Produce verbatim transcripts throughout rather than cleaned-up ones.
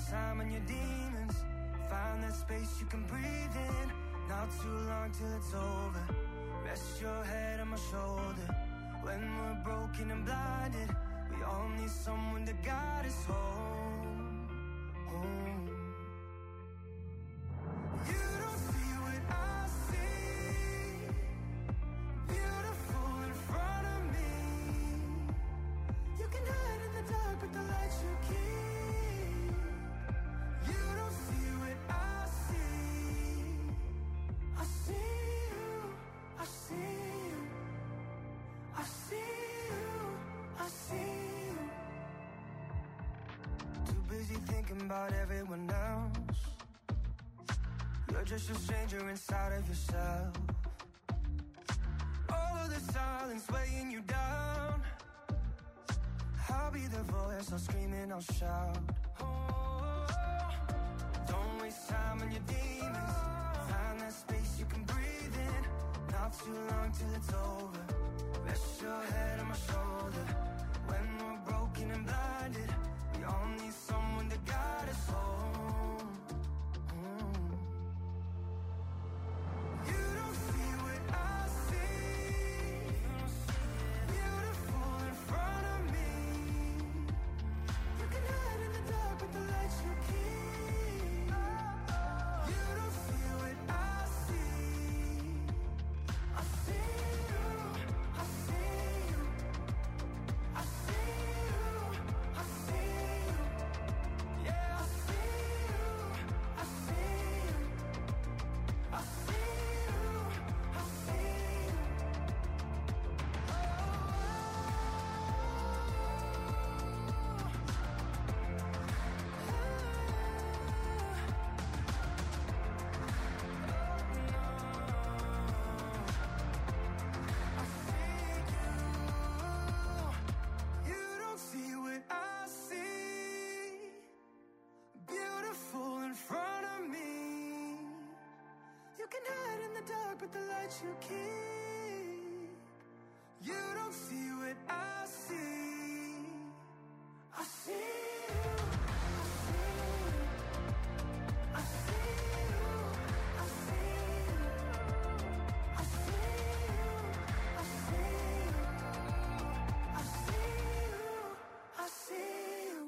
time on your demons. Find that space you can breathe in. Not too long till it's over. Rest your head on my shoulder. When we're broken and blinded, we all need someone to guide us home, home. You don't see what I see. Beautiful in front of me. You can hide in the dark, but the light you keep. You don't see what I see. I see you, I see you, I see you, I see you. Too busy thinking about everyone else. You're just a stranger inside of yourself. All of the silence weighing you down. I'll be the voice, I'll scream and I'll shout. Oh, don't waste time on your demons. Find that space you can breathe in. Not too long till it's over. Rest your head on my shoulder. When we're broken and blinded, we all need someone to guide us home, home. You don't see what I see. Beautiful in front of me. You can hide in the dark, but the light you keep. You don't see what I see. I see you, I see you, I see you, I see you. Yeah, I see you, I see you, I see you, I see you. You don't see what I see. Beautiful in front of me. You can hide in the dark, but the light you keep. You don't see what I see. I see you, I see you, I see you, I see you, I see you, I see you, I see you, I see you.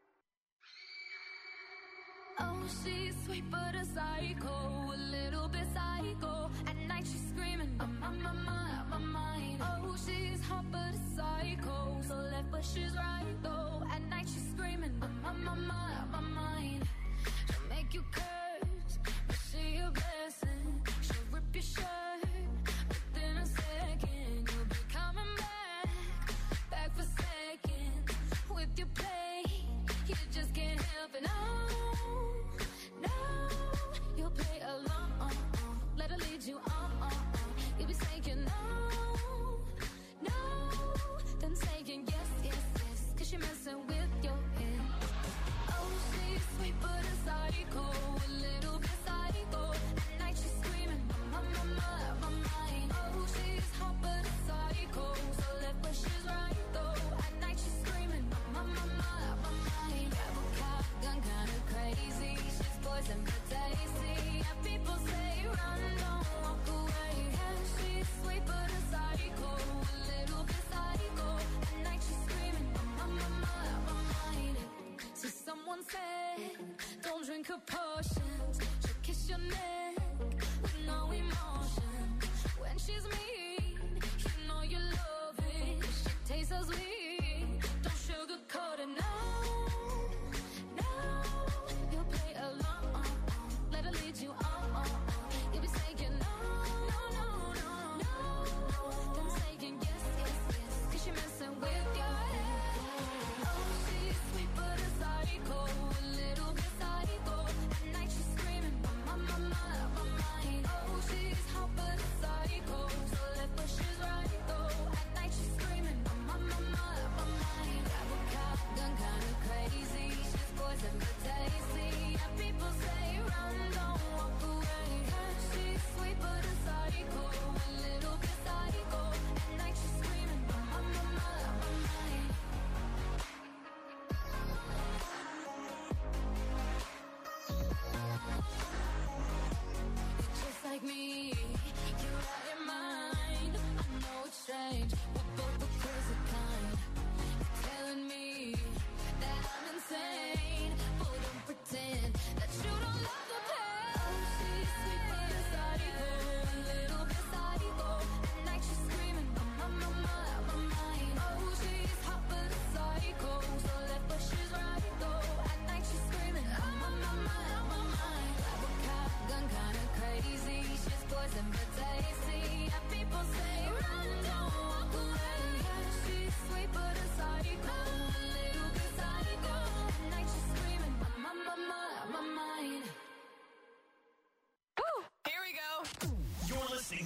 Oh, she's sweet but a psycho, a little bit psycho. At night she's screaming, I'm on my mind, my mind. Oh, she's hot but a psycho, so left but she's right though. At night she's screaming, I'm on my mind, my mind. She'll make you curse, but she a blessing. She'll rip your shirt within a second. You'll be coming back, back for seconds. With your play, you just can't help it. No, no, you'll play along. Let her lead you on. You'll be saying no, no, then saying yes, yes, yes. Cause you're messing with your head. Oh, she's sweet but a psycho, a little bit psycho. At night she's screaming, my, my, my, my mind. Oh, she's hot but a psycho, so left but she's right though. At night she's screaming, my, my, my, my mind. Grab a cop, gun kinda crazy. She's poison but tasty. Yeah, people say run, don't walk away. Yeah, she's sweet but a psycho, a little bit psycho. At night she's screaming, my, my, my, my mind. So someone said, don't drink her potions. She'll kiss your neck with no emotion. When she's mean, you know you love it. She tastes so sweet, don't sugarcoat it, no, no. You'll play along, let her lead you on. You'll be saying no, no, no, no, no. Then saying yes, yes, yes. Cause you're messing with your head. Oh, she's sweet but a psycho, a little bit psycho. At night she's screaming, my, my, my, my, my mind. Oh, she's hot but a psycho, so left but she's right though. At night she's screaming, my, my, my, my, my mind. Grab a cop, gun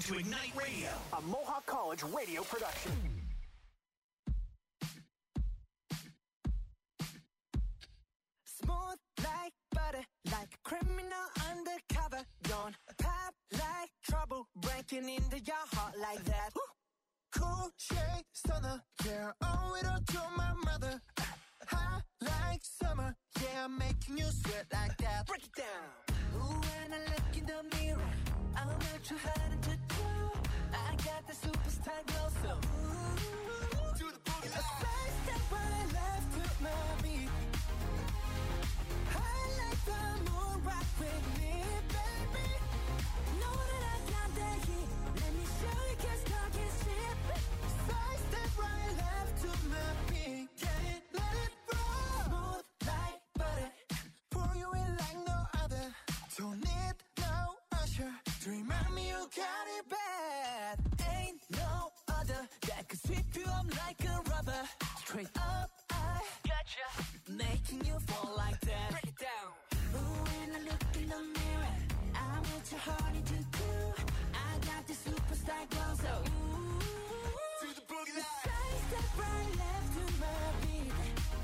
to Ignite Radio, a Mohawk College radio production. Smooth like butter, like a criminal undercover. Don't pop like trouble, breaking into your heart like that. Cool shade stunner, yeah, owe it all to my mother. Hot like summer, yeah, I'm making you sweat like that. Break it down. Ooh, when I look in the mirror, I'm not too hard to do. I got the superstar glow, so ooh, do the boogie. A side step right left to my beat. I like the moon rock with me, baby. Know that I got that heat. Let me show you, 'cause talk is cheap. Side step right left to my beat. Get it, let it roll. Smooth like butter, pour you in like no other. Don't need no usher to remind me you got it bad. Ain't no other that could sweep you up like a rubber. Straight up, I gotcha, making you fall like that. Break it down. Ooh, when I look in the mirror, I'm what your heart to do. I got the superstar glow, so ooh, to the boogie line. Side step right left to my beat.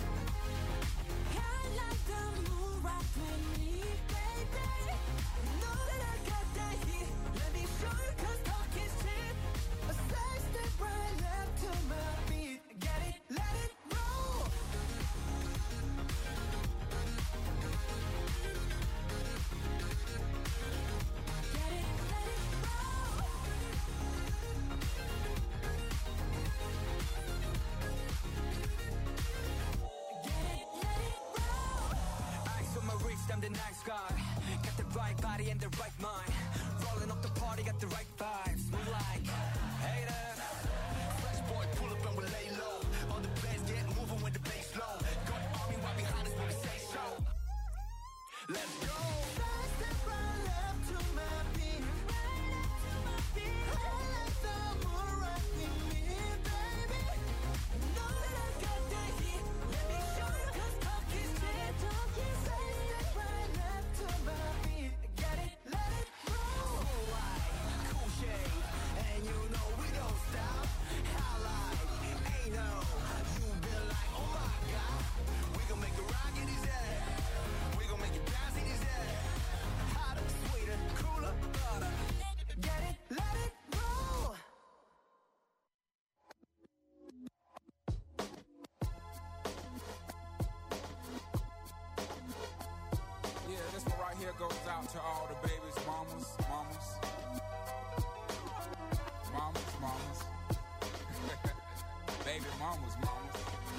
I like the moon rock with me, baby. Know that I got that heat. Let me show you, 'cause talk is cheap. A side step right left to my beat. Get it, let it roll. Get it, let it roll. Get it, let it roll. Eyes on my wrist, I'm the nice guy. Got the right body and the right mind. Rolling up the party, got the right vibes. Move like haters. Fresh boy, pull up and we lay low. All the players get moving with the bass low. Got the army right behind us when we say so. Let's go. Side step right left to my beat. Right left to my beat. I like the moon rock with me, baby. Know that I got that heat. Let me show you, 'cause talk is cheap. Talk is side step right left to my beat. Get it, let it roll. Cool light, cool shade, and you know we don't stop. Highlight, ain't no. You been like, oh my God. We gon' make it rock in his head. We gon' make it bounce in his head. Hotter, sweeter, cooler, butter. Get it, let it roll. Yeah, this one right here goes out to all the babies, mamas, mamas, mamas, mamas, baby mamas, mamas.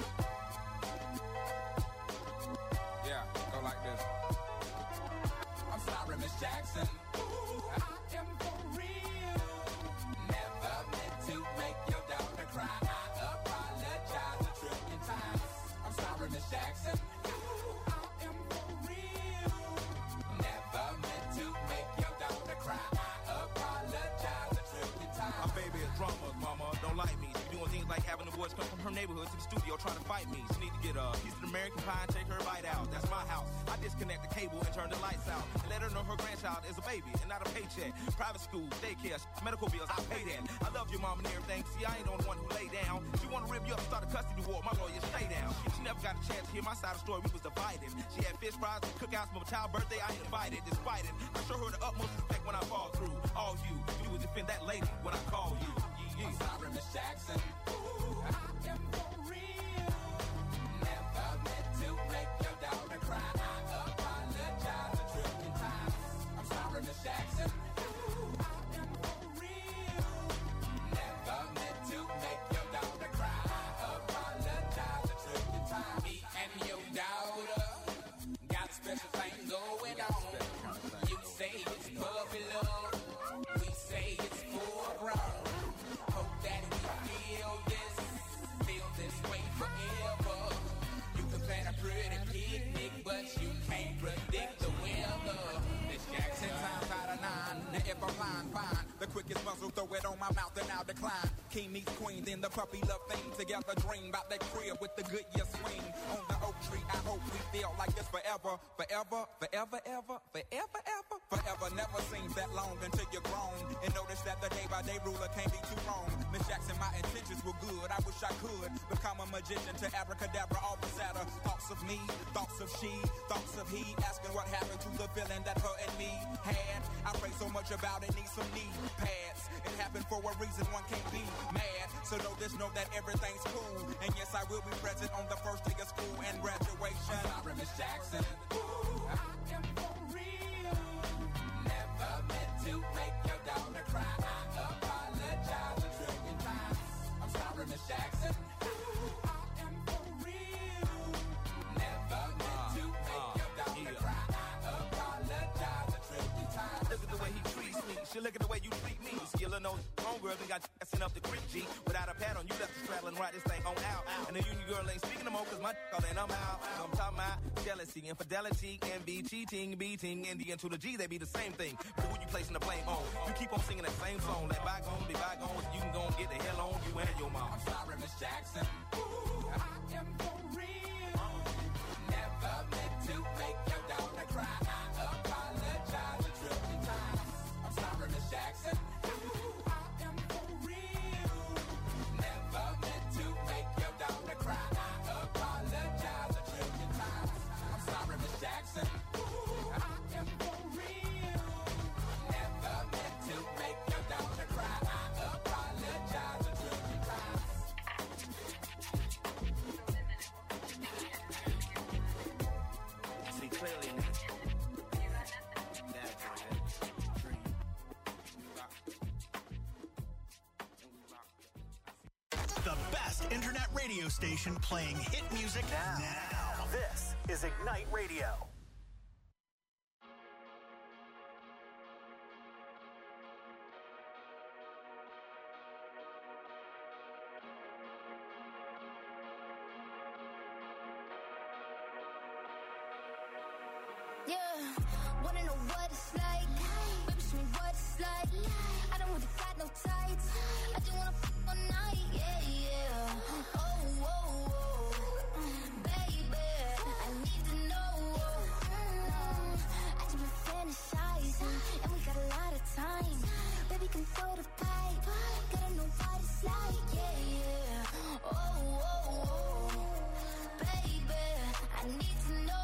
Yeah, go like this. I'm sorry, Miss Jackson. Ooh, I am for real. Never meant to make your daughter cry. I apologize a trillion times. I'm sorry, Miss Jackson. Ooh, I am for real. Never meant to make your daughter cry. I apologize a trillion times. My baby is drama, mama. Don't like me. She doing things like having the boys come from her neighborhood to the studio trying to fight me. She need to get a piece of American pie and take her bite out. That's my house. I disconnect the cable and turn the lights out. And let her know her grandchild is a baby and not a paycheck. Private school, daycare, medical bills, I pay that. I love your mom and everything. See, I ain't the only one who lay down. She wanna rip you up, start a custody war. My lawyer, stay down. She never got a chance to hear my side of the story. We was divided. She had fish fries and cookouts for my child's birthday. I ain't invited. Despite it, I show her the utmost respect when I fall through. All you, you would defend that lady when I call you. Yeah, I'm sorry, Miss Jackson. Ooh, I am for real. Never meant to make your daughter cry. I apologize a trillion times. I'm sorry, Miss Jackson. Ooh, I am for real. Never meant to make your daughter cry. I apologize a trillion times. Me and your daughter got a special thing going on. You say it's puppy love. We say it's full grown. Hope that we feel this, feel this way quickest muzzle, throw it on my mouth and I'll decline. King meets queen, then the puppy love thing. Together dream about that crib with the good year swing. On the oak tree, I hope we feel like this forever. Forever, forever, ever, forever, ever. Forever never seems that long until you're grown. And notice that the day by day ruler can't be too wrong. Miss Jackson, my intentions were good. I wish I could become a magician to abracadabra, all the sadder. Thoughts of me, thoughts of she, thoughts of he. Asking what happened to the feeling that her and me had. I pray so much about it, need some knee pads. It happened for a reason, one can't be mad. So know this, know that everything's cool. And yes, I will be present on the first day of school and graduation. I'm sorry, Miss Jackson. Ooh, I am for real. Never meant to make your daughter cry. I apologize a trillion times. I'm sorry, Miss Jackson. Ooh, I am for real. Never meant to make your daughter cry. I apologize a trillion times. Look at the way he treats me. She look at the way you treat me. Skillin' those homegirls and got sent up the creek, G. Without a pad on, you left the straddle and ride this thing on out. And the union girl ain't speaking no more, cause my call and I'm out. So I'm talking about jealousy, infidelity, envy, cheating, beating, and the N to the G, they be the same thing. But who you placing the blame on? You keep on singing that same song. Let bygones be bygones. You can go and get the hell on you and your mom. I'm sorry, Miss Jackson. Ooh, I am for real. Never meant to make your daughter cry. I apologize a trillion times. I'm sorry, Miss Jackson. Ooh, I am for real. Never meant to make your daughter cry. I apologize a trillion times. I'm sorry, Miss Jackson. Ooh, I am for real. Never meant to make your daughter cry. I apologize a trillion times. See clearly in this. That's it. Dream. The best internet radio station playing hit music now. Now, this is Ignite Radio. Yeah, wanna know what it's like? Baby, show me what it's like. I don't really got no tights. I just wanna f*** all night. Yeah, yeah. Oh, oh, oh. Baby, I need to know. Mm, I just been fantasizing, and we got a lot of time. Baby, come throw the pipe. Gotta know what it's like. Yeah, yeah. Oh, oh, oh. Baby, I need to know.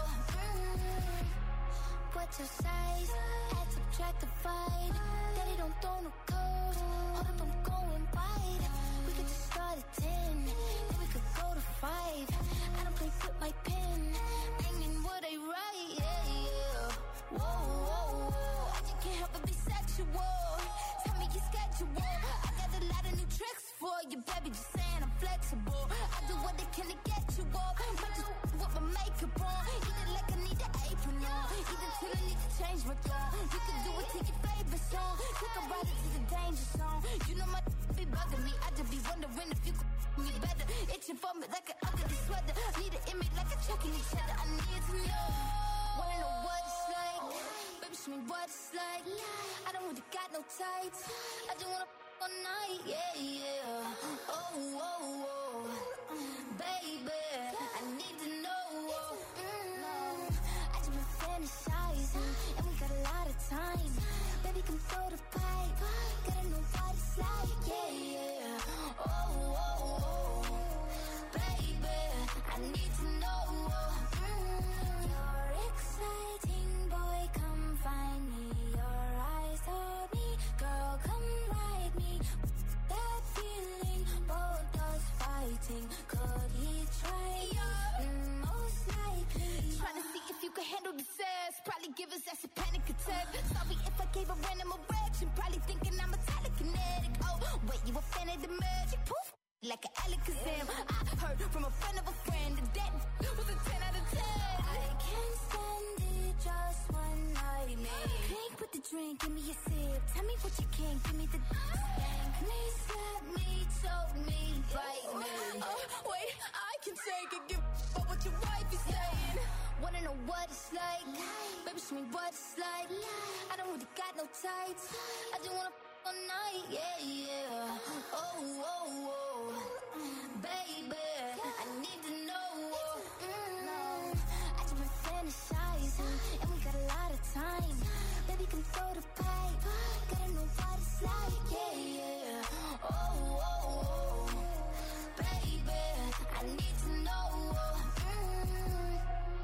What's your size? Add, subtract, divide. Daddy don't throw no code. Hold up, I'm going wide. We could just start at ten, then we could go to five. I don't play with my pen. Aiming what I write, yeah, yeah. Whoa, whoa, whoa. I just can't help but be sexual. Tell me your schedule. I got a lot of new tricks for you, baby. Just saying I'm flexible. I do what I can to get you off. Might just with my makeup on. Eat it like I need an apron on. Even till I need to change my tone. You can do it to your favorite song. Take a ride into the danger zone. You know my be bugging me. I just be wondering if you could me better. Itching for me like an ugly sweater. Need an image like a checking each other. I need to know. Wanna know what it's like? Baby, show me what it's like. I don't really got no tights. I just wanna f*** all night. Yeah, yeah. Oh, oh, oh. Baby, I need to know. Mm, I just been fantasizing, and we got a lot of time. Baby, come throw the pipe. Gotta know what it's like. Yeah, yeah. Oh, oh, oh. Baby, I need to know. Mm, you're exciting, boy. Come find me. Your eyes told me, girl, come ride me. That feeling, both us fighting. Could he try? Mm, most likely. Trying to see if you can handle the sass. Probably give us that's a panic attack. Sorry if I gave a random erection. Probably thinking I'm a telekinetic. Oh, wait, you a fan of the magic? Poof, like an Alakazam. I heard from a friend of a friend that that was a ten out of ten. I can't stand it, just one night, man. Drink with the drink, give me a sip. Tell me what you can, give me the spank me, slap me, choke me, bite me. Oh, wait, I can take it, give up what your wife is saying. Wanna know what it's like? Baby, show me what it's like. I don't really got no tights. I just wanna all night, yeah, yeah. Oh, oh, oh, baby, I need to know. Mm, I just been fantasizing, and we got a lot of time. Baby, can throw the pipe, gotta know what it's like, yeah, yeah. Oh, oh, oh, baby, I need to know. Mm.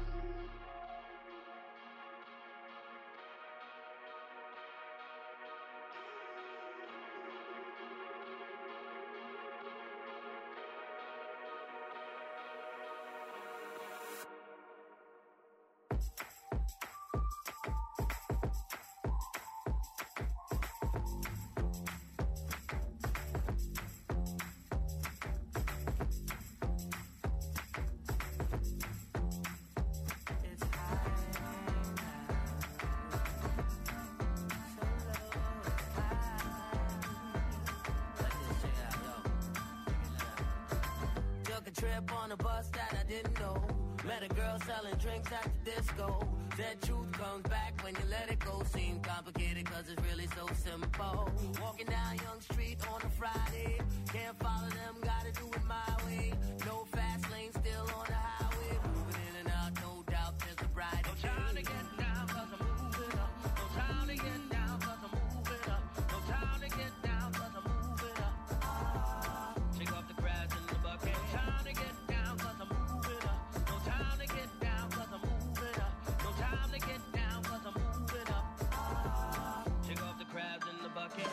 Took a trip on a bus that I didn't know. Met a girl selling drinks at the disco. Said truth comes back when you let it go. Seemed complicated cause it's really so simple. Walking down Young Street on a Friday. Can't follow them, gotta do it my way. No fast lane, still on the highway. Moving in and out, no doubt there's a bright. No time to get down cause I'm moving up. No time to get down cause I'm moving up. No time to get down cause I'm moving up. Ah, shake off the crabs in the bucket. No time to get down cause I'm moving up. No time to get down cause I'm moving up. No time to get down cause I'm moving up. Ah, shake off the crabs in the bucket.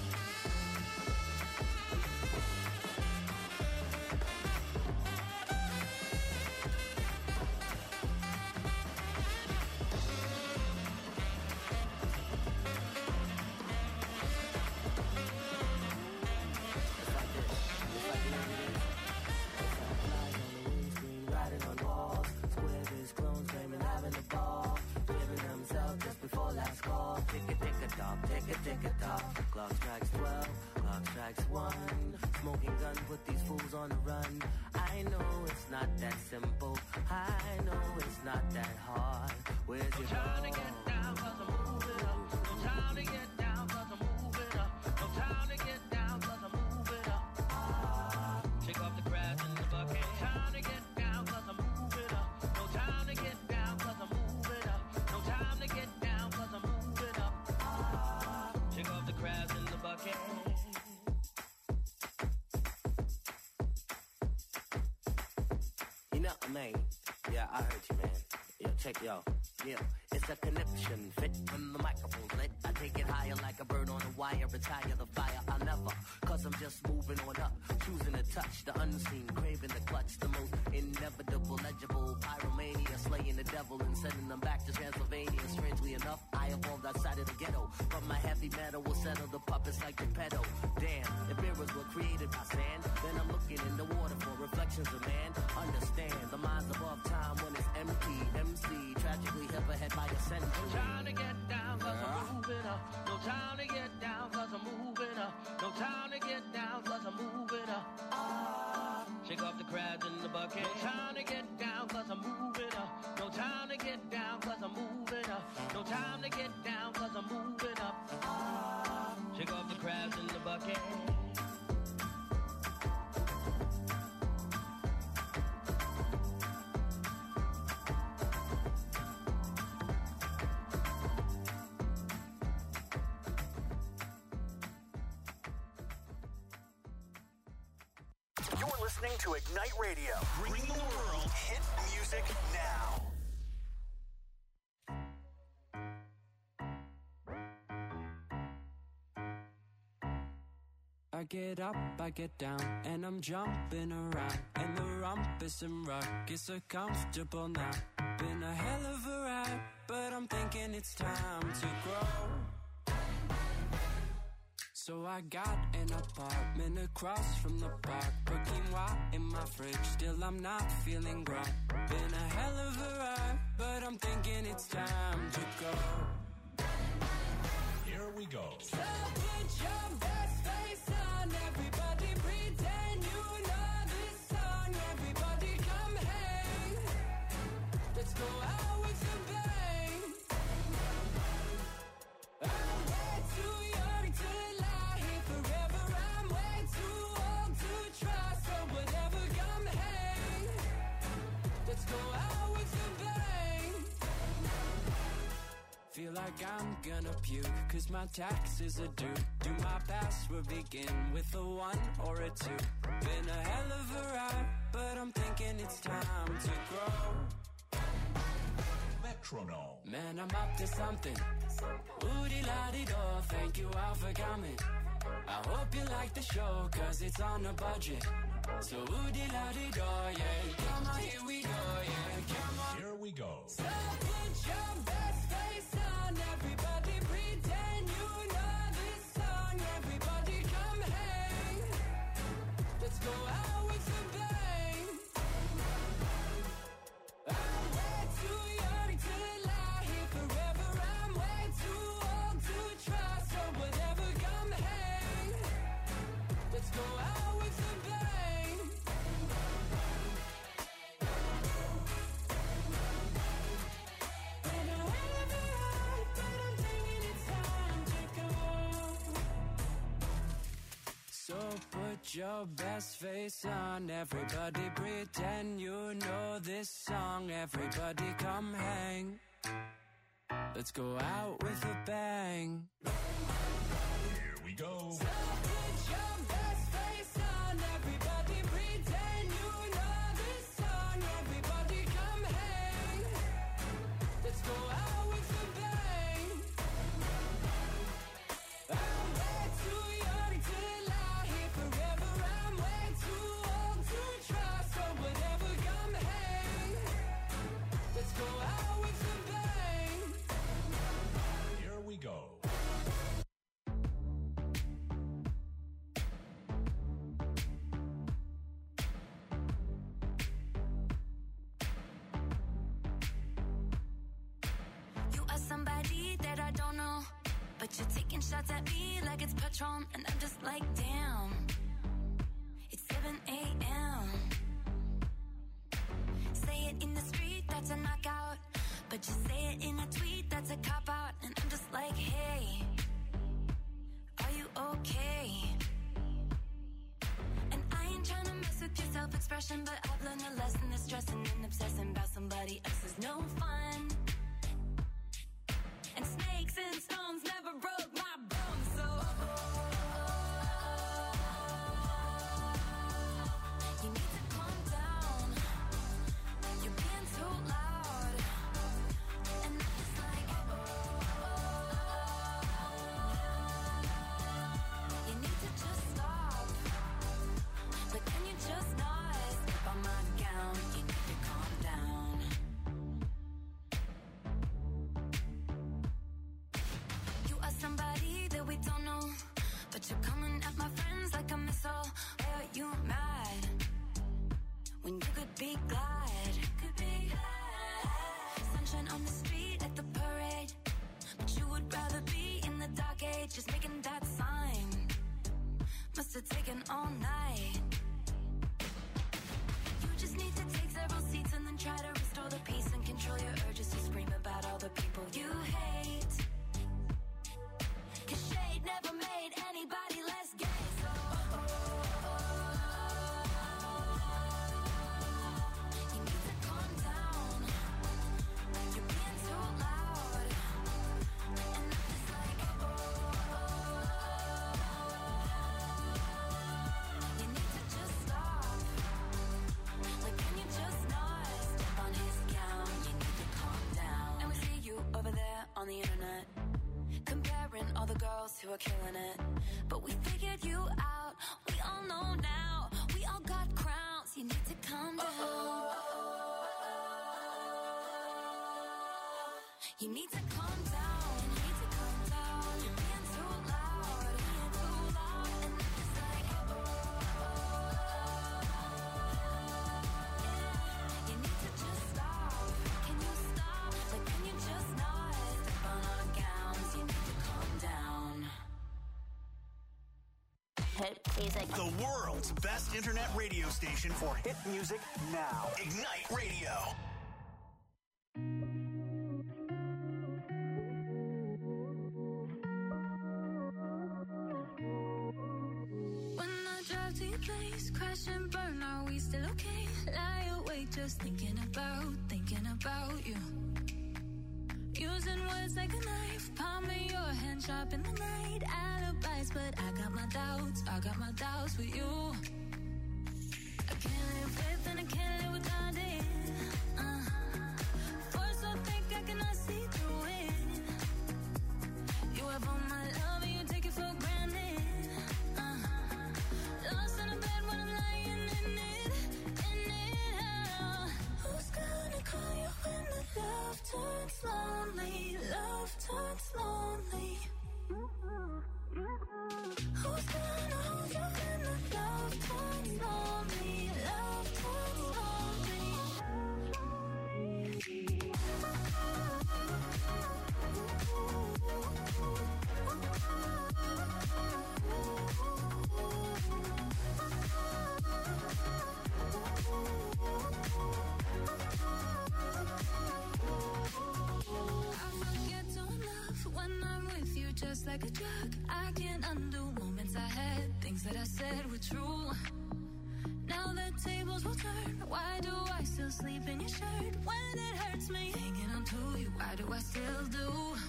Riding on walls, square biz clones, blaming having a ball, giving themselves just before last call. Tick a tick a tock, tick a tick a tock. Clock strikes twelve, clock strikes one. Smoking gun, put these fools on the run. I know it's not that simple. I know it's not that hard. Where's your no time to get down cause I'm moving up. No time to get down cause I'm moving up. No time to get down cause I'm moving up. Ah, shake off the crabs in the bucket. No time to get down cause I'm moving up. No time to get down cause I'm moving up. No time to get down cause I'm moving up. Ah, shake off the crabs in the bucket. You know, man. Yeah, I heard you, man. Yo, check yo. Yeah, it's a conniption. Fit when the microphone's lit. I take it higher like a bird on a wire. Retire the fire. I'll never. Cause I'm just moving on up. Choosing to touch the unseen. Craving the clutch. The most inevitable, legible. Pyromania. Slaying the devil and sending them back to Transylvania. Strangely enough, I evolved outside of the ghetto. But my heavy metal will settle the puppets like Geppetto. Damn, if mirrors were created by sand, then I'm looking in the water for reflections of man. Understand, the mind's above time when it's empty. M C, tragically hip ahead by a century. No time to get down cause I'm moving up. No time to get down cause I'm moving up. No time to get down cause I'm moving up. Ah, shake off the crabs in the bucket. No time to get down cause I'm moving up. No time to get down cause I'm moving up. No time to get down cause I'm moving up. Ah, shake off the crabs in the bucket. You're listening to Ignite Radio. Bringing the world hit music now. I get up, I get down, and I'm jumping around. And the rumpus and ruckus are comfortable now. Been a hell of a ride, but I'm thinking it's time to grow. So I got an apartment across from the park. Put quinoa in my fridge, still I'm not feeling grown. Been a hell of a ride, but I'm thinking it's time to go. Here we go. So put your best face on, everybody pretend you know this song. Everybody come hang, let's go out with a bang. I'm way too young to lie. like I'm gonna puke, cause my taxes are due. Do my password begin with a one or a two? Been a hell of a ride, but I'm thinking it's time to grow. Metronome. Man, I'm up to something. Oodie-la-dee-do, thank you all for coming. I hope you like the show, cause it's on a budget. So oodie-la-dee-do, yeah. Come on, here we go, yeah. Come on. Here we go. So put your best face on, everybody pretend you know this song. Everybody come hang. Let's go out with a bang. I'm way too young to lie here forever. I'm way too old to try. So whatever, come hang. Let's go out with a bang. So put your best face on, everybody pretend you know this song. Everybody come hang. Let's go out with a bang. Here we go. So put your best face on, everybody pretend you know this song. Everybody come hang. Let's go out with a bang. I'm way too young to lie here forever. I'm way too old to try. So whatever, come hang. Let's go out with a bang. Here we go. You are somebody that I don't know, but you're taking shots at me like it's Patron, and I'm just like, damn. It's seven a.m. Say it in the street, that's a knockout, but you say it in a tweet, that's a cop-out, and I'm just like, hey, are you okay? And I ain't trying to mess with your self-expression, but I've learned a lesson that stressing and obsessing about somebody else is no fun. And snakes and stones never broke my bones, so you need to calm down. You're being too loud, and I'm just like, you need to just stop. But can you just not step on my gown? You need to calm down. You are somebody that we don't know, but you're coming at my friends like a missile. Why are you mad when you could be glad? Could be glad. Sunshine on the street at the parade, but you would rather be in the dark age, just making that sign. Must have taken all night. You just need to take several seats and then try to restore the peace and control your urges to scream about all the people you hate. Cause shade never made anybody less gay, so you need to calm down. You're being too loud, and I'm just like, you need to just stop. Like, can you just not step on his gown? You need to calm down. And we see you over there on the internet, comparing all the girls who are killing it. But we figured you out, we all know now. We all got crowns, you need to calm down. You need to calm down, you need to calm down. You're being too loud, being too loud. And I'm just like, yeah. You need to just stop. Can you stop? Like, can you just not step on our gowns? You need to calm down. Hit music. The world's best internet radio station for hit music now. Ignite Radio. When I drive to your place, crash and burn, are we still okay? Lie awake just thinking about, thinking about you. Using what words like a knife. Palm of your hand, sharp in the night. Alibis, but I got my doubts. I got my doubts with you. I can't live with and I can't live without it. Uh, force so thick I cannot see through it. You have all my love and you take it for granted. Uh, lost in a bed when I'm lying in it, in it. Uh, who's gonna call you when the love turns lonely? Love turns lonely. Who's gonna hold you when the love turns lonely? Love turns lonely. I forget to love when I'm with you, just like a drug. I can't undo moments I had, things that I said were true. Now the tables will turn. Why do I still sleep in your shirt when it hurts me? Hanging on to you, why do I still do?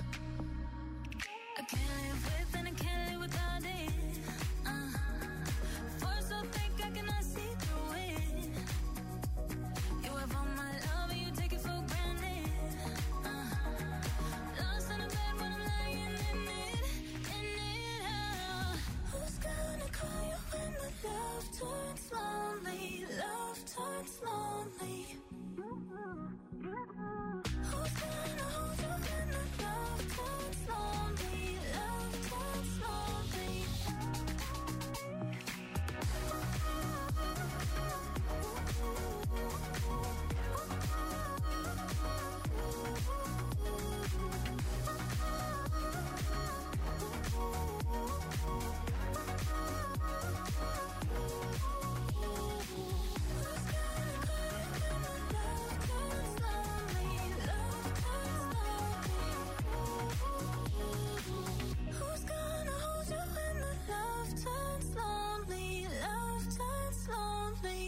I can't live with and I can't live without it. Uh, force so thick I cannot see through it. You have all my love and you take it for granted. Uh, lost in a bed when I'm lying in it, in it. Uh, who's gonna call you when the love turns lonely? Love turns lonely. Who's gonna hold you when the love turns lonely? Love turns lonely. Who's gonna hold you when the love turns lonely? Love turns lonely.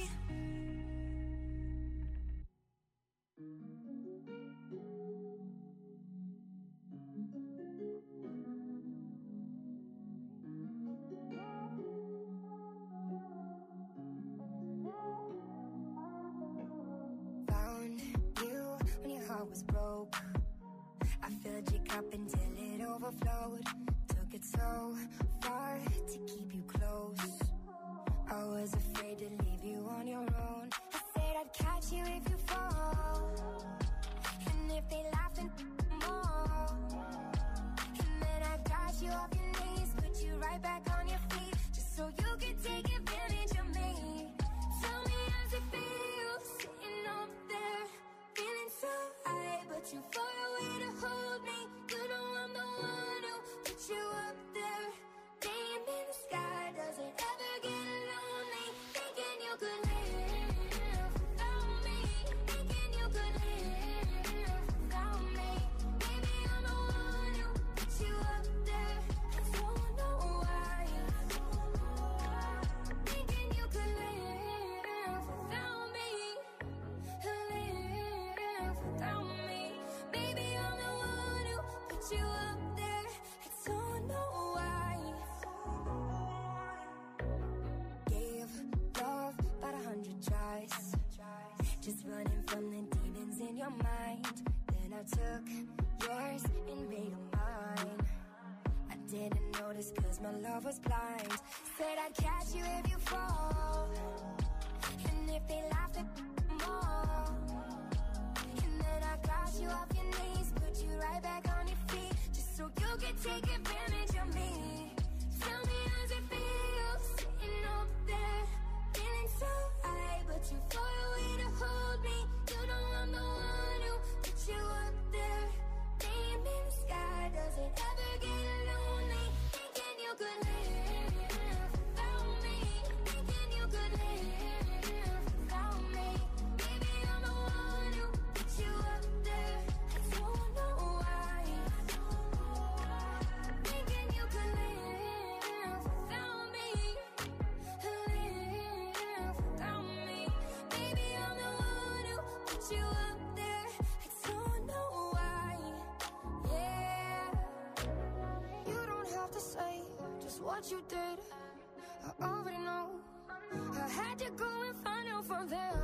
Found you when your heart was broke. I filled your cup until it overflowed. Took it so far to keep you close. I was afraid to leave you on your own. I said I'd catch you if you fall. And if they laugh, then more. And then I got you off your knees, put you right back on your feet, just so you could take advantage of me. Tell me how's it feel, sitting up there, feeling so high, but you far away to hold me. You know I'm the one who put you up there. Name in the sky, does it ever get lonely? Thinking you could live without me. Thinking you could live without me. Maybe I'm the one who put you up there. I don't know why. Thinking you could live without me. Live without me. Baby, I'm the one who put you up there. I don't know why. Gave love about a hundred tries, just running from the demons in your mind. Then I took yours and made them mine. I didn't notice cause my love was blind. Said I'd catch you if you fall. And if they laughed at more. And then I got you off your knees, put you right back on your feet, just so you could take advantage of me. Tell me how's it feel, sitting up there, feeling so high, but you far away to hold me. You know I'm the one who put you up there. Name in the sky, does it ever get lonely? Thinking you could live without me. Thinking you could live without me. Maybe I'm the one who put you up there. I don't know why. Thinking what you did, I already know. I had to go and find out from them.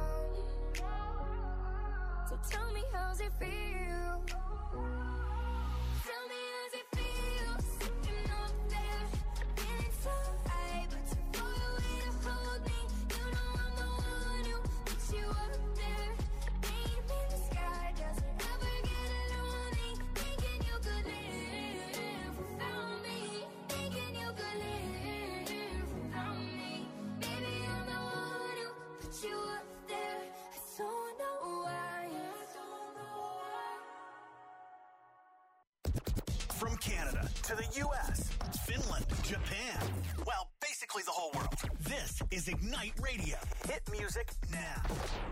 So tell me, how's it feel? Tell me, how's it feel? Sitting up there, feeling so high, but too far away to hold me. You know I'm the one who puts you up there. Name in the sky doesn't ever get lonely. Thinking you could live without me. Thinking you could live without me. Baby, I'm the one who puts you up there. I don't know why. I don't know why. From Canada to the U S, Finland, Japan, well, basically the whole world. This is Ignite Radio. Hit music now.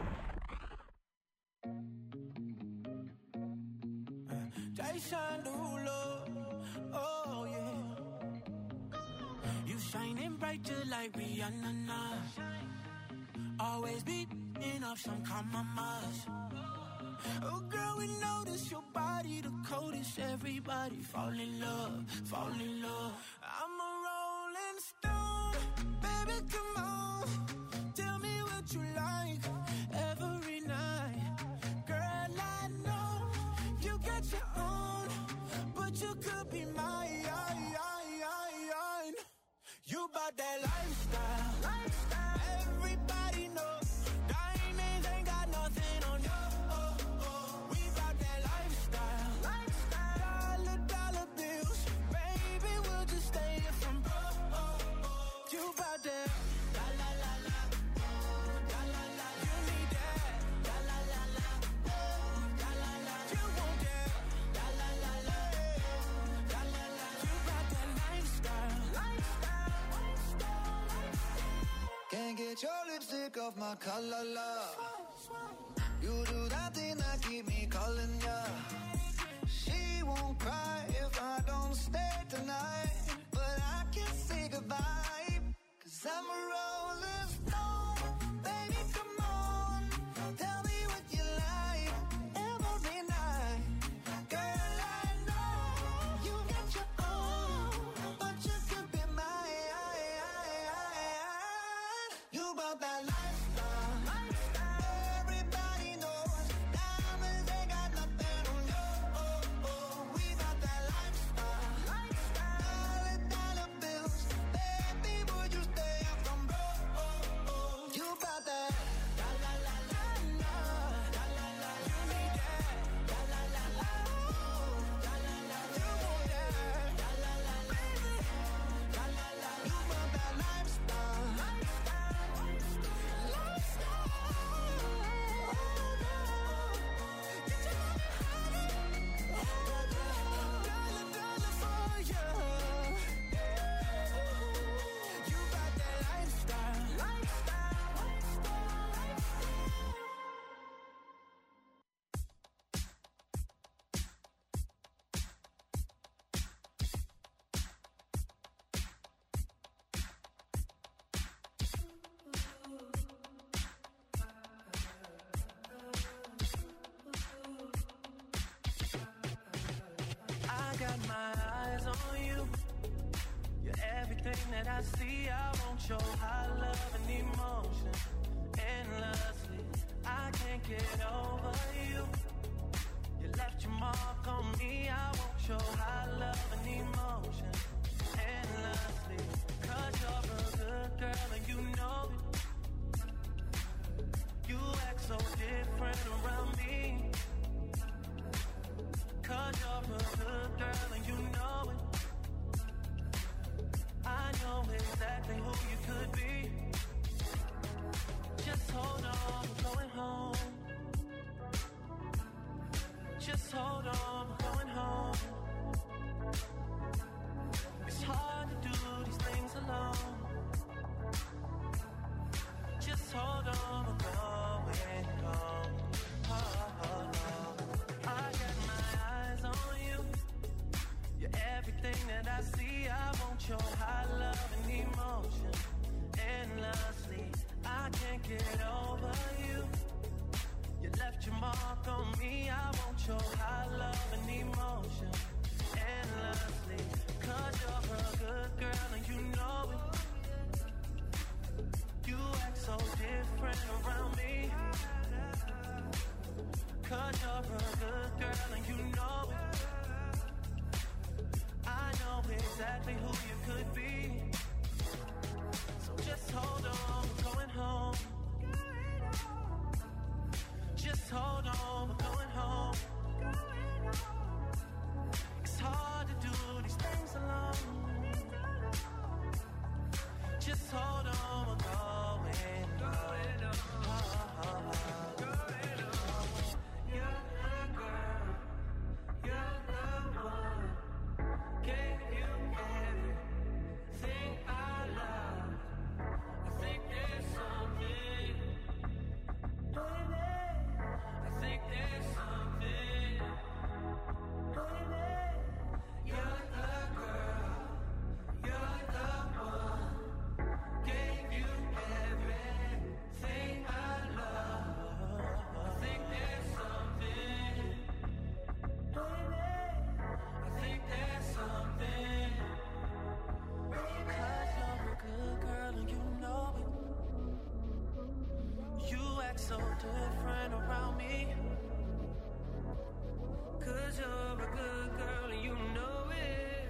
Jason Derulo, oh yeah. You shining bright just like Rihanna now. Always beating up some compromise. Oh girl, we notice your body the coldest. Everybody fall in love, fall in love. I'm a rolling stone, baby, come on. Tell me what you like every night. Girl, I know you got your own, but you could be mine. You bout that lifestyle, lifestyle. Everybody knows diamonds ain't got nothing on you. Oh, oh. We bout that lifestyle, lifestyle. Dollar, dollar bills, baby, we'll just stay here from broke. Oh, oh. You bout that la la la la, la la la. You need that la la la la, la la la. You want that la la la la, la la la. You bout that lifestyle, lifestyle. Can't get your lipstick off my collar, love. You do that thing that keep me calling ya. She won't cry if I don't stay tonight, but I can't say goodbye, cause I'm a rolling stone. Baby, come on, tell me what you like every night. Girl, I know you got your own, but you could be mine. You about that lifestyle, lifestyle. Everybody knows diamonds ain't got nothing on you. Oh, oh. We about that lifestyle, lifestyle. Dollar, dollar bills, baby, would you stay up from broke? Oh, oh. You about that la la la la la, la la la. You need that la la la la, la la la. You want that la la la la, la la la. You about that lifestyle, lifestyle. I got my eyes on you. You're everything that I see. I want your high love and emotion endlessly. I can't get over you. You left your mark on me. I want your high love and emotion endlessly. Cause you're a good girl and you know it. You act so different around me. Cause you're a good girl and you know it. I know exactly who you could be. Just hold on, we're going home. Just hold on, we're going home. It's hard to do these things alone. Just hold on, we're going home. Oh, oh, oh. I got my eyes on you. You're everything that I see. I want your high love and emotion endlessly. I can't get over you. You left your mark on me. I want your high love and emotion endlessly. Cause you're a good girl and you know it. You act so different around me. Cause you're a good girl and you know it. I know exactly who you could be. So just hold on, we're going home. Just hold on, we're going home. It's hard to do these things alone. Just hold on, we're going home. Oh, oh, oh. You're the girl, you're the one. Gave you everything I love. I think there's something, baby. I think there's something, baby. You're the girl, you're the one. Gave you everything I love. I think there's something, baby. I think there's something. Cause you're a good girl and you know it. You act so different around me. Cause you're a good girl and you know it.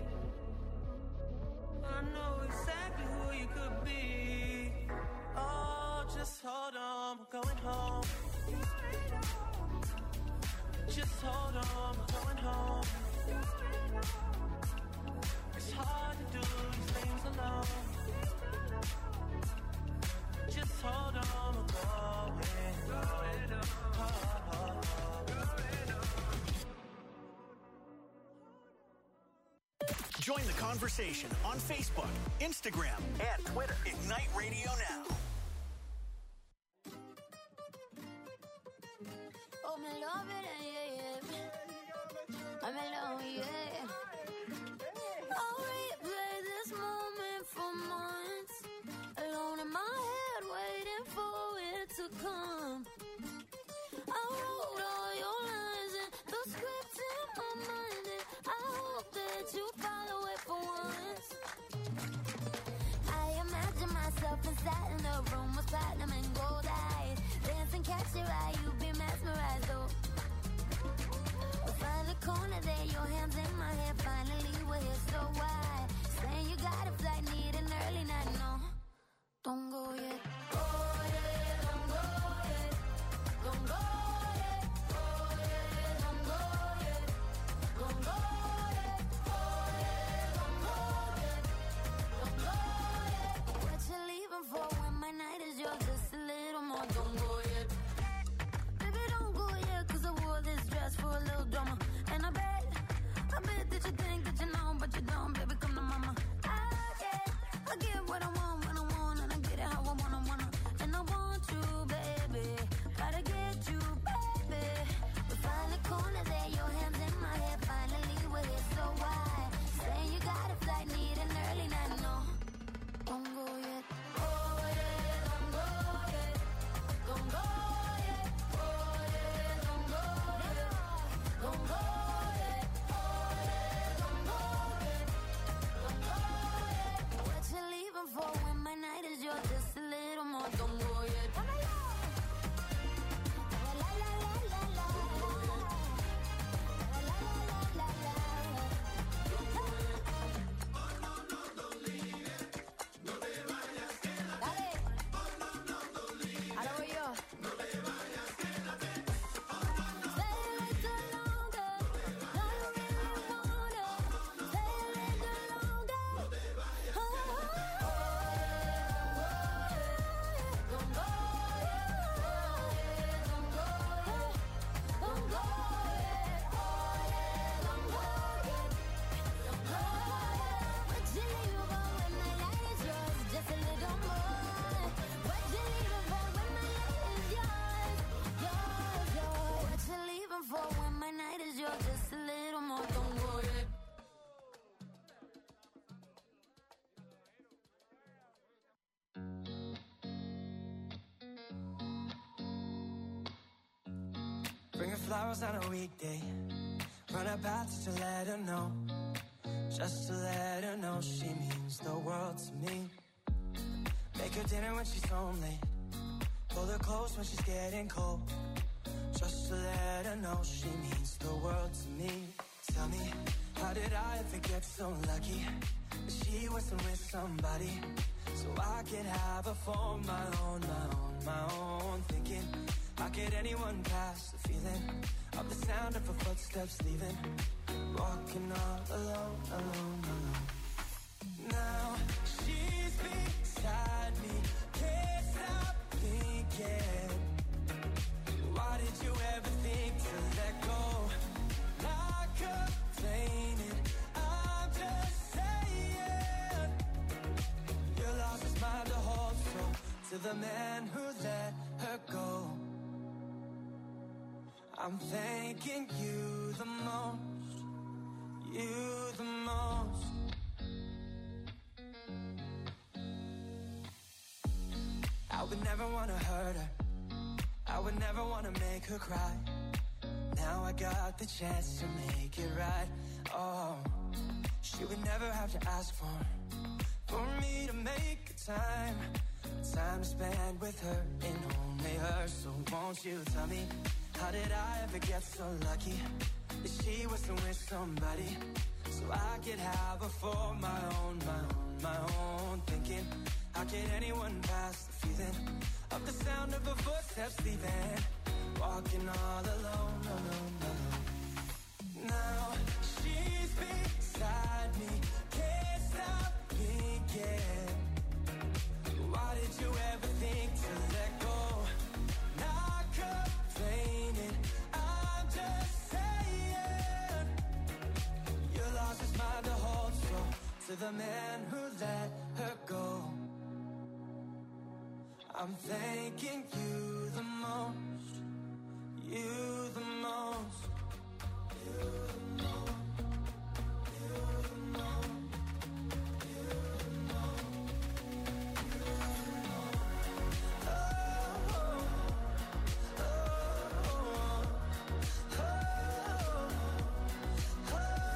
I know exactly who you could be. Oh, just hold on, we're going home. Just hold on, we're going home. It's hard to do these things alone. Just hold on, we're going, going, oh, oh, oh. Join the conversation on Facebook, Instagram, and Twitter. Ignite Radio Now. Oh, me love it, yeah, yeah. I'm alone, yeah. I'll replay this moment for months. Alone in my head, waiting for it to come. I wrote all your lines and the script in my mind, and I hope that you follow it for once. I imagine myself inside in the room with platinum and gold eyes. Dance and catch your eye, you be mesmerized, though. We'll find a corner there, your hands in my hair. Finally, we're here, so why? Saying you got a flight, need an early night, no. Don't go yet. Oh, yeah, don't go yet. Don't go yet. Oh, yeah, don't go yet. Don't go yet. Oh, yeah, don't go yet. Don't go yet. What you leaving for when my night is yours? Just a little more. Don't go yet. Baby, don't go yet, cause I wore this dress for a little drama. And I bet, I bet that you think that you know, but you don't. Baby, come to mama. I get, I get what I want when I want, and I get it how I wanna, wanna. And I want you, baby. Gotta get you, baby. We find a corner there, your hands in my hair. Finally, we're here, so why? Saying you got a flight, need an early night, no. Don't go yet. Oh, yeah, don't go yet. Don't go yet. Oh, yeah, don't go yet. Don't go yet. Oh, yeah, don't go yet. Don't go yet. What you leaving for when my night is yours? Just a little more. Don't go yet. La, la, la, la, la, la. La, la, la, la, la, la. Dale. Ahora voy yo. Stay a little longer. No, you really wanna. Stay a little longer. Oh, oh, oh. Don't go yet. Don't go yet. Don't go yet. Oh, yeah, don't go yet. Don't go yet. What you leaving for when my night is yours? Just a little more. What you leaving for when my night is yours? Yours, yours. What you leaving for when my night is yours? Just a little more. Don't go yet. Bring her flowers on a weekday. Run her path to let her know. just to let her know she means the world to me. Make her dinner when she's home late, pull her clothes when she's getting cold, just to let her know she means the world to me. Tell me, how did I ever get so lucky that she wasn't with somebody, so I could have her for my own, my own, my own. Thinking, how could anyone pass the feeling of the sound of her footsteps leaving, walking all alone, alone, alone. Now she's beside me, can't stop thinking, why did you ever think to let go? Not complaining, I'm just saying, your loss is mine to hold. So to the man who let her go, I'm thanking you the most, you the most. I would never wanna hurt her, I would never wanna make her cry. Now I got the chance to make it right. Oh, she would never have to ask for, for me to make a time, time to spend with her and only her. So won't you tell me, how did I ever get so lucky that she wasn't with somebody, so I could have her for my own, my own, my own. Thinking, how could anyone pass the feeling of the sound of her footsteps leaving, walking all alone, alone, alone. Now she's beside me, can't stop thinking, why did you ever think to let go? Not complaining, I'm just saying, your loss is mine to hold. So to the man who let her go, I'm thanking you the most, you the most, you the most, you the most, you the most, you the most. Oh, oh, oh, oh, oh, oh,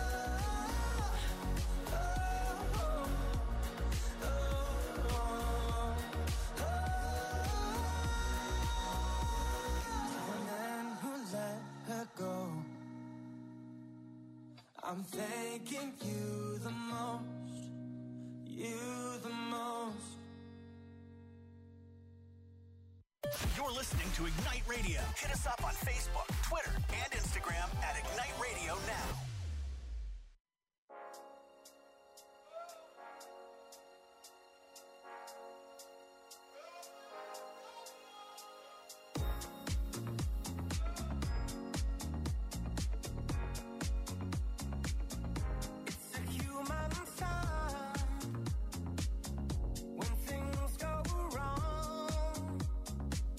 go. I'm thanking you the most, you the most. You're listening to Ignite Radio. Hit us up on Facebook, Twitter, and Instagram at Ignite Radio Now.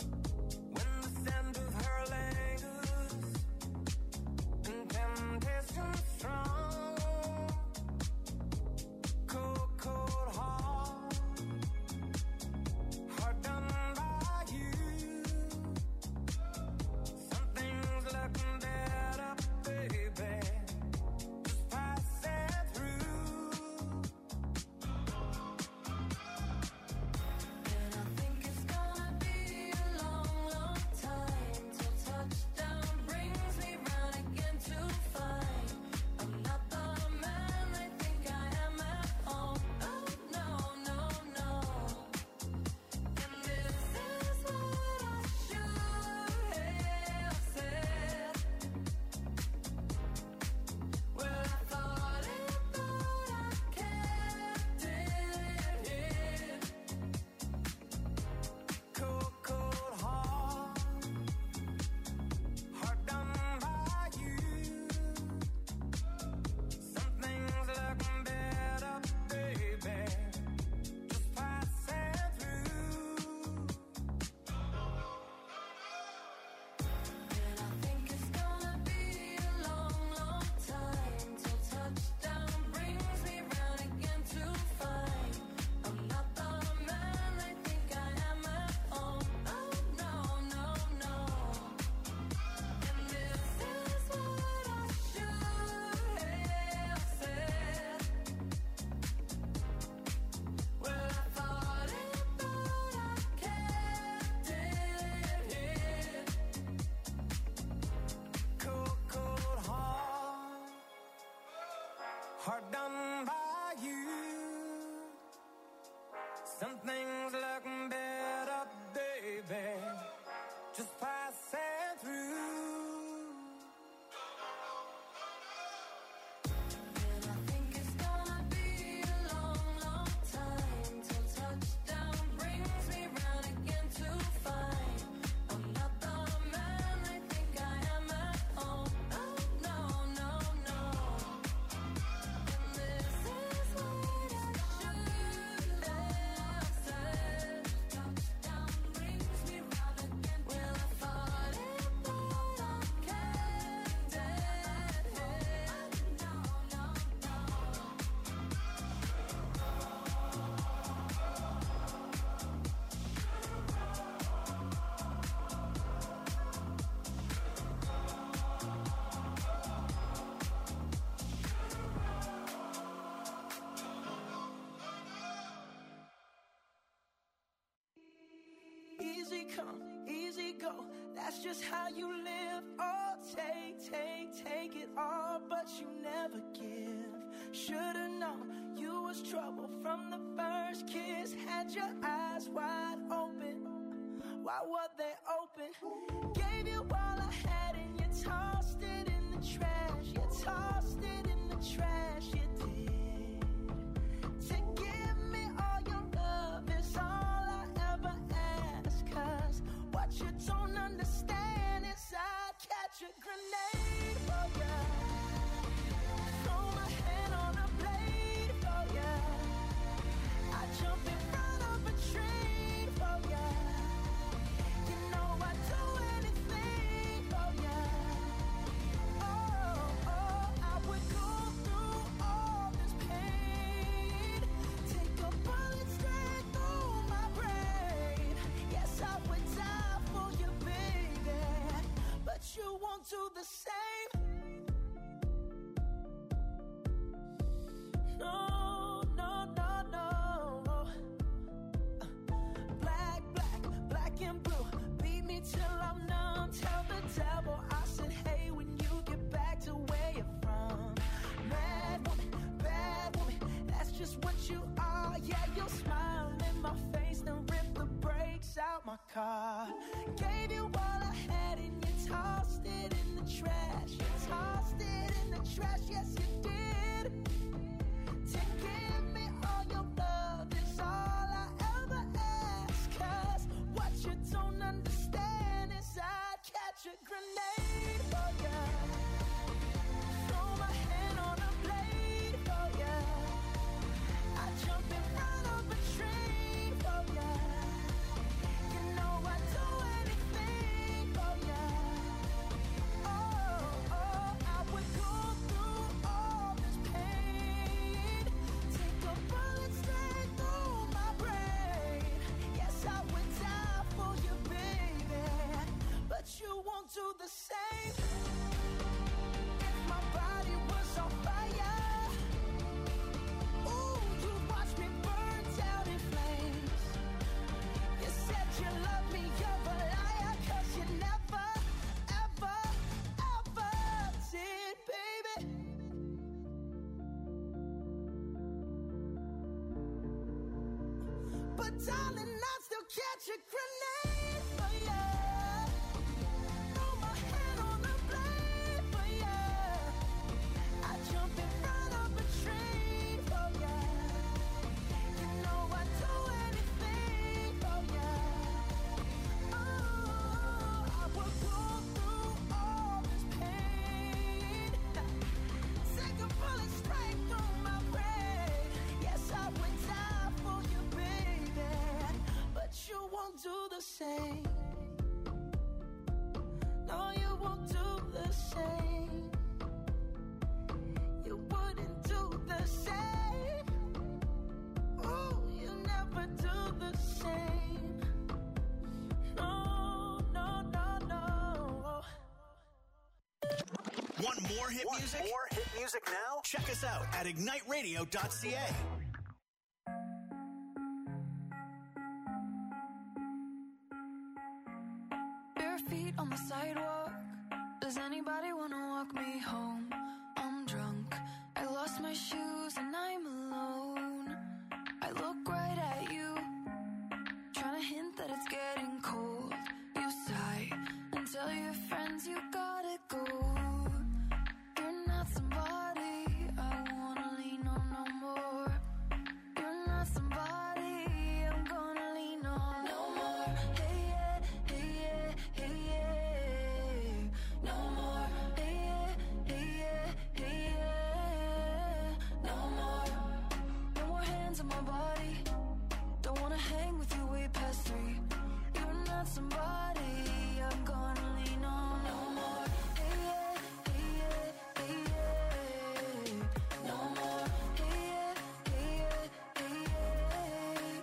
Tempest are done by you. Some things look better, baby, just passing through. Easy come, easy go, that's just how you live. Oh, take, take, take it all, but you never give. Should've known you was trouble from the first kiss. Had your eyes wide open, why were they open? Gave you all I had and you tossed it in the trash. You tossed it in the trash, you did. To give me all your love is all I ever ask. Cause what you don't understand is I'd catch a grenade for ya. Throw my hand on a blade for ya. I'd jump in front of a train for ya. You know I'd do anything for ya. Oh, oh, I would go through all this pain. Take a bullet straight through my brain. Yes, I would die for you, baby, but you won't do the same. No, no, no, no. Uh, Black, black, black and blue. Beat me till I'm numb. Tell the devil I said, hey, when you get back to where you're from. Mad woman, bad woman, that's just what you are. Yeah, you'll smile in my face, then rip the brakes out my car. Gave you all I had and you tossed it in the trash. You tossed it in the trash, yes you did. To give me all your love is all I ever ask. Cause what you don't understand is I'd catch a grenade for ya. Throw my hand on a blade for ya. I'd jump in front of a train for ya. You know I'd do anything for ya. Oh, oh, I would go through all this pain. Take a bullet straight through my brain. Yes, I would die for you, baby, but you won't do the same. If my body was on fire, ooh, you'd watch me burn down in flames. You said you love me, you're a liar, cause you never, ever, ever did, baby. But darling, I'd still catch a grenade for ya. Throw my hand on the blade for ya. I'd jump in front of a train for ya. You know I'd do anything for ya. Oh, I would go through all this pain. Take a bullet straight through my brain. Yes, I would die for you, baby, but you won't do the same. No, you won't do the same. You wouldn't do the same. Ooh, you never do the same. No, no, no, no. Want more hit Want music? more hit music now? Check us out at ignite radio dot c a. Bare feet on the sidewalk. Does anybody wanna walk me home? I'm drunk. I lost my shoes. hey yeah, hey yeah, hey yeah. No more, hey yeah, hey yeah, hey yeah. No more, no more hands on my body. Don't wanna hang with you way past three. You're not somebody I'm gonna lean on. No more, hey yeah, hey yeah, hey yeah. No more, hey yeah, hey yeah, hey yeah.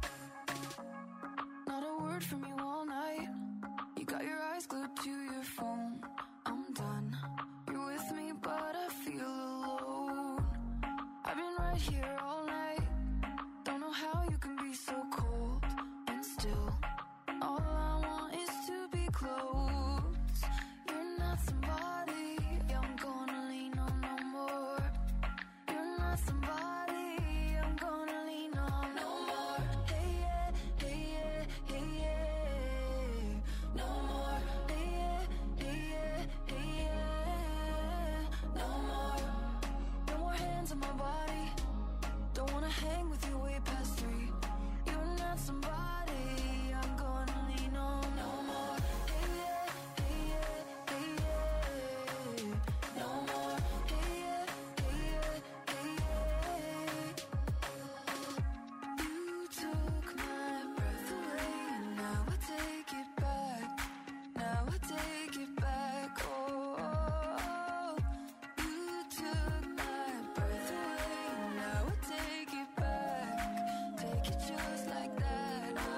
Not a word from you all night. You got your eyes glued to your phone. I'm done. You're with me, but I feel alone. I've been right here all night. Don't know how you can be so cold and still. All I want is to be close. You're not somebody I'm gonna lean on no more. You're not somebody I'm gonna lean on no more. Hey yeah, hey yeah, hey yeah. No more. Hey yeah, hey yeah, hey yeah. No more. No more hands on my body. Don't wanna hang with you way past three. You're not somebody I'm gonna lean on no more. Hey yeah, hey yeah, hey yeah. No more. Hey yeah, hey yeah, hey yeah. You took my breath away, and now I take it back. Now I take it back. Oh, you took my breath away, and now I take it back. Take it just like that. Ah,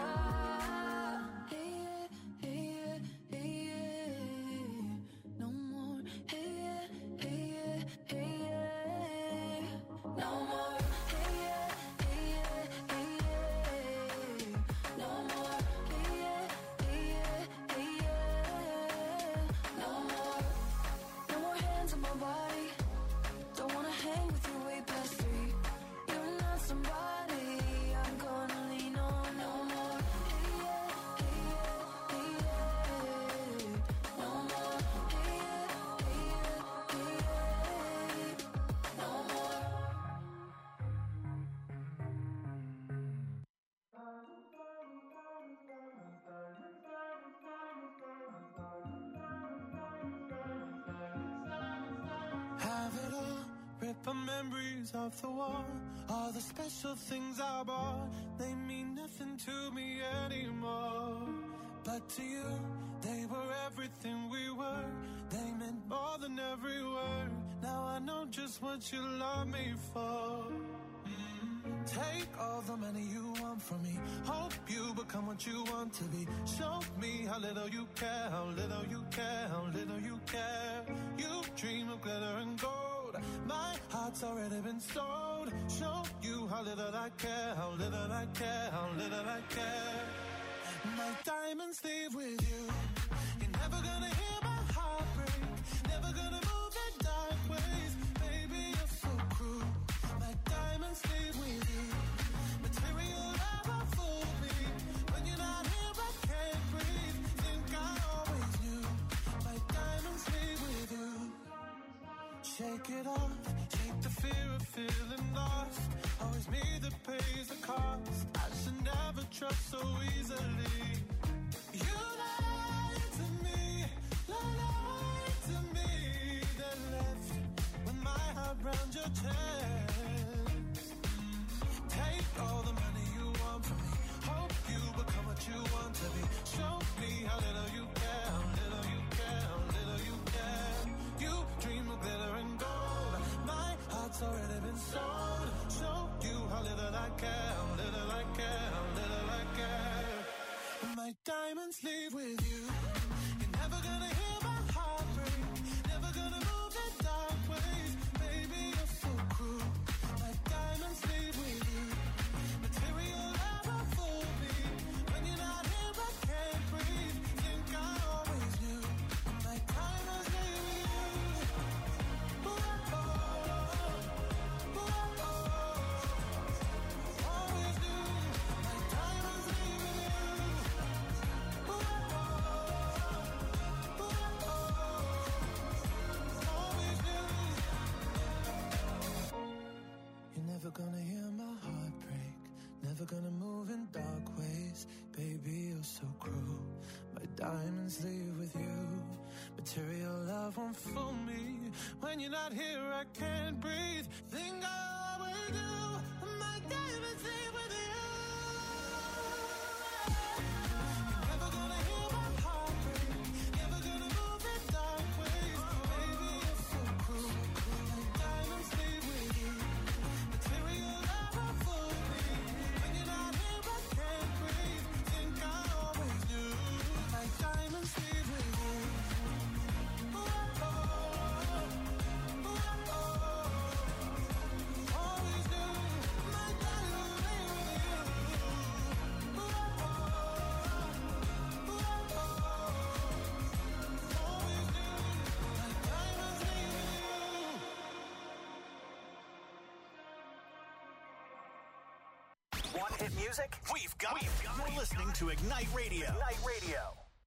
hey yeah, hey yeah, hey yeah. No more. Hey yeah, hey yeah, hey yeah. No more. Hey yeah, hey yeah, hey yeah. No more. Hey yeah, hey yeah, hey yeah. No more. No more hands on my body. Don't wanna hang with you way past three. You're not somebody I'm gonna lean on no more. Hey yeah, hey yeah, hey yeah. No more. Hey yeah, hey yeah, hey yeah. No more. Have it all, rip our memories off the wall. All the special things I bought, they mean nothing to me anymore. But to you, they were everything we were. They meant more than every word. Now I know just what you love me for. Mm. Take all the money you want from me. Hope you become what you want to be. Show me how little you care, how little you care, how little you care. You dream of glitter and gold. My heart's already been sold. Show you how little I care, how little I care, how little I care. My diamonds leave with you. You're never gonna hear my heart break. Never gonna move in dark ways. Baby, you're so cruel. My diamonds leave with you. Material never fooled me. When you're not here, I can't breathe. Think I always knew. My diamonds leave with you. Shake it off. Shake the fear of feeling lost. Always me that pays the cost. I should never trust so easily. You lied to me, lied to me. Then left with my heart round your chest. Take all the money you want from me. Hope you become what you want to be. Show me how little you care, how little you care, how little you care. You dream of glitter and gold. My heart's already been sold. Show you how little I care, how little I care, how little I care. My diamonds leave with you. You're never gonna hear my heart break. Never gonna move in dark ways. Baby, you're so cruel. My diamonds leave with you. Material never fooled me. When you're not here, I can't breathe. Think I always knew. My diamonds leave with you. Ooh, oh, ooh, oh, always knew. My diamonds leave with you. Ooh, oh, ooh, oh, always knew. You're never gonna hear my heart break. Never gonna move in dark ways. Baby, diamonds leave with you. Material love won't fool me. When you're not here, I can't breathe. Think I always do. My diamonds leave with you. You're never gonna hear my heart break. Never gonna move in dark ways. Baby, you're so cruel. My diamonds leave with you. Material love won't fool me. When you're not here, I can't breathe. Think I always do. My diamonds leave with you. Want hit music? We've got it. You're listening to Ignite Radio. Ignite Radio.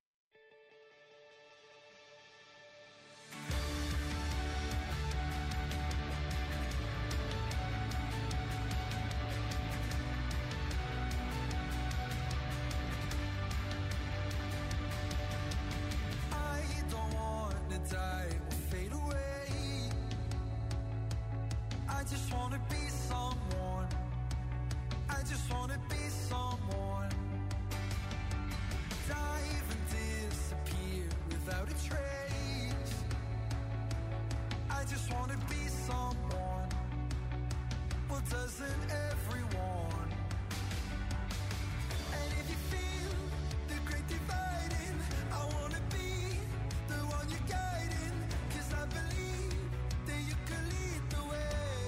I don't want to die or fade away. I just want to be someone. I just want to be someone. Dive and disappear without a trace. I just want to be someone. Well, doesn't everyone? And if you feel the great dividing, I want to be the one you're guiding. 'Cause I believe that you can lead the way.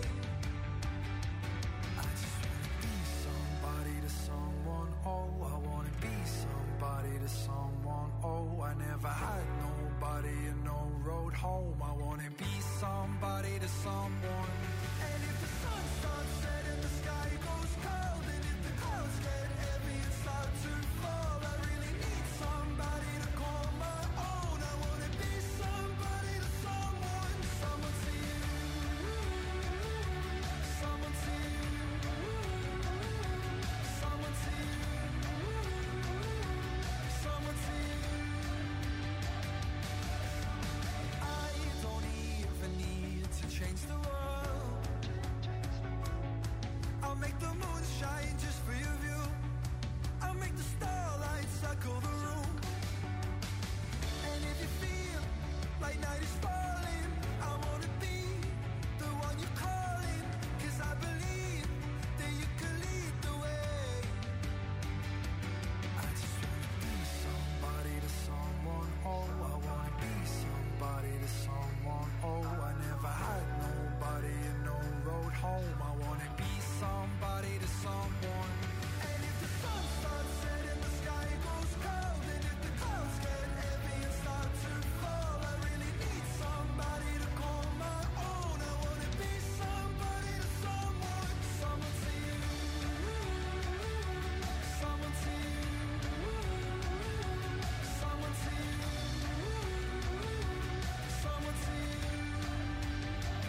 I just want to be somebody to someone. Oh, I want to be somebody to someone. Oh, I never had nobody and no road home. I want to be somebody to someone.